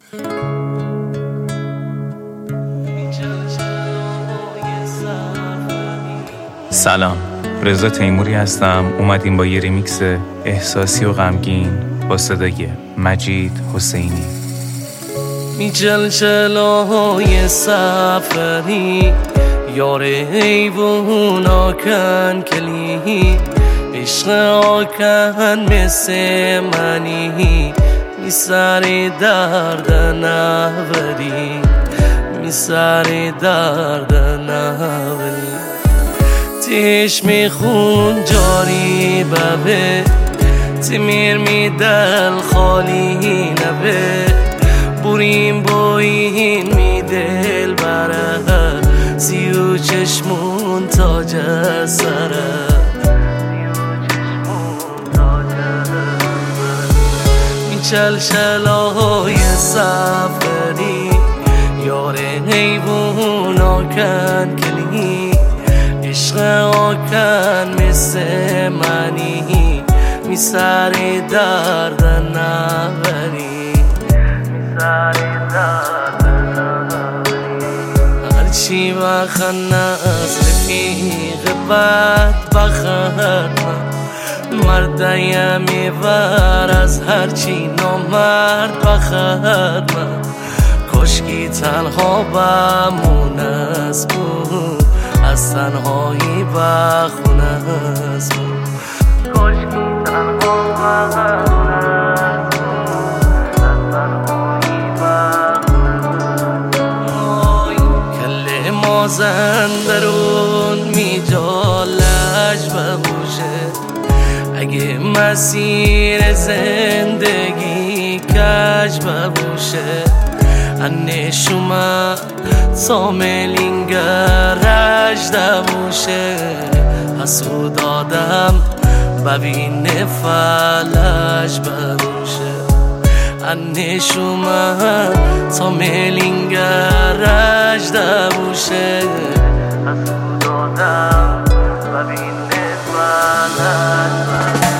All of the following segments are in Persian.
سلام، رضا تیموری هستم. اومدیم با یه ریمیکس احساسی و غمگین با صدای مجید حسینی. میچلچلای سفری یار حیوون آکن کلی عشق آکن مثل منی میسر درد نوری میسر درد نوری تیش میخون جاری ببه تمیر می دل خالی نبه بوریم بوین می دل بره سیو چشمون تا جسره می چلچلای سفری یار حیوون آکن کلی عشق آکن مثل منی میسر درد نوری میسر درد نوری هرچی بخن از رفیق بد بخد مردیم میبر از هرچی نامرد بخد کشکی تنها بمون از بود از تنهایی بخونه از بود کشکی تنها بمون از تنهایی بخونه کل مازن درون میجالش ببوشه اگه مسیر زندگی کج ببوشه انشومه ساملینگرش دموشه حسود آدم ببین فلش بروشه انشومه ساملینگرش دموشه حسود آدم ببین فلش بروشه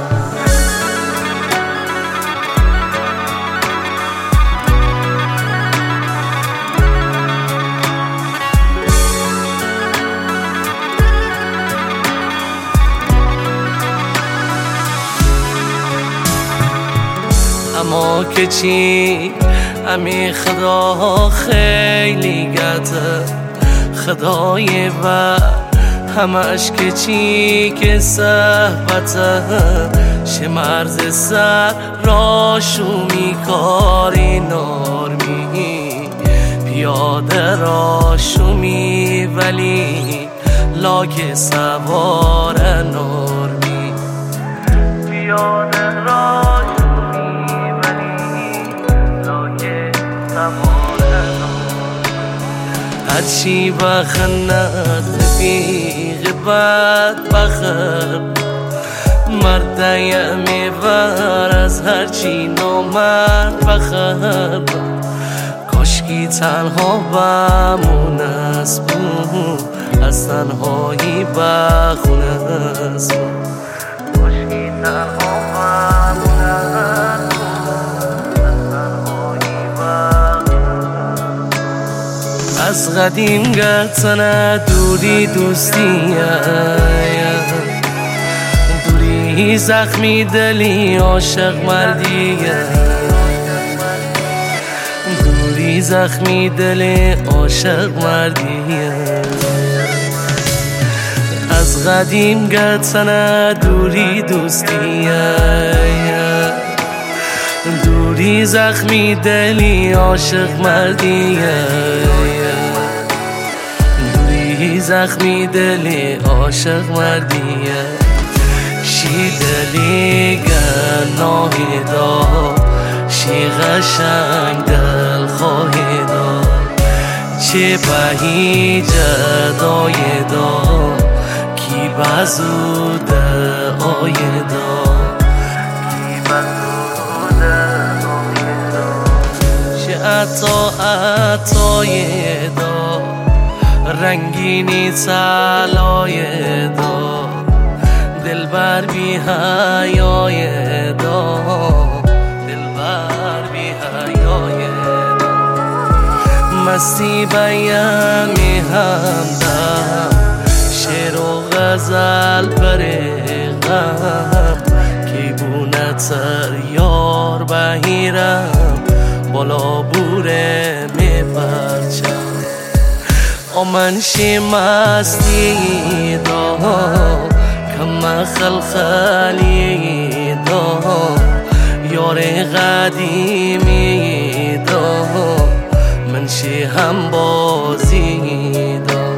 اما که چی امی خدا خیلی گته خدای و همش که چی که صحبته شمرز سر راشو میکاری نارمی پیاده راشو می ولی لاک سوار نارمی پیاده راشو هرچی بخند رفیق بد بخد مردیم میبر از هرچی نامرد بخد کاشکی تنها بمون از بود از تنهایی بخونه از بود کاشکی تنها بمون از از قدیم گرتنه دوری دوستیه دوری زخمی دلی عاشق مردیه دوری زخمی دلی عاشق مردیه از قدیم گرتنه دوری دوستیه دوری زخمی دلی عاشق مردیه دوری زخمی دلی عاشق مردیه شی دلی گناهی دار شی قشنگ دل خواهی دار چه بهی جدای دار کی بزوده آی دار کی بزوده آی دار چه عطای دار رنگینی طلای دار دلبر بی حیای دار دلبر بی حیای مستی بیان می همدم شعر و غزل بریغم کی بونتر یار بهیرم بالا بوره می پرچم آمن شی مستی دا کم خلخلی دا یار قدیمی دا من شی هم بازی دا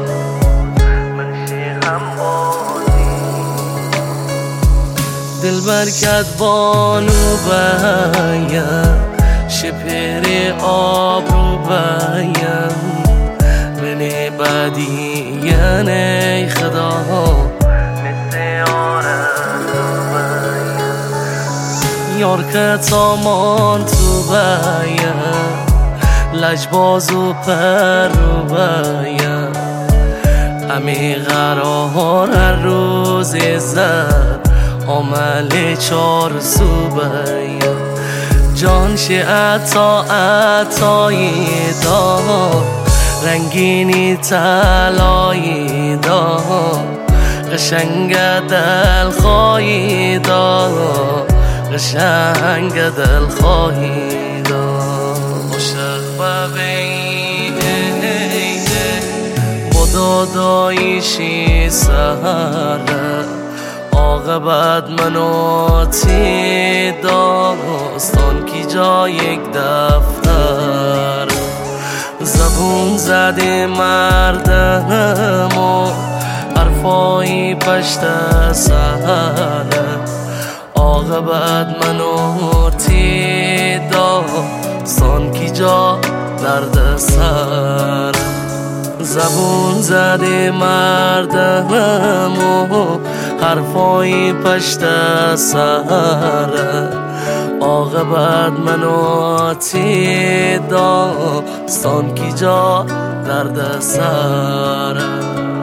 دل برکت بانو بایم شپر آب رو بایم منی بدیان ای خدا مثل آرزو بایم یار که تامان تو بایم لجباز و پر رو بایم امی قرار هر روز زد عمل چار سو بایم جان شی عطایی دار رنگینی طلایی دار قشنگ دل خواهی دار قشنگ دل خواهی دار عاشق ببینه با دادایشی سهره عاقبت منو تی داستان کی جا یک دفتر زبون زده مردم و حرفایی پشت سهره عاقبت منو تی داستان کی جا درد سر زبون زده مردم و حرفایی پشت سهره عاقبت منو تی داستان کی جا درد سره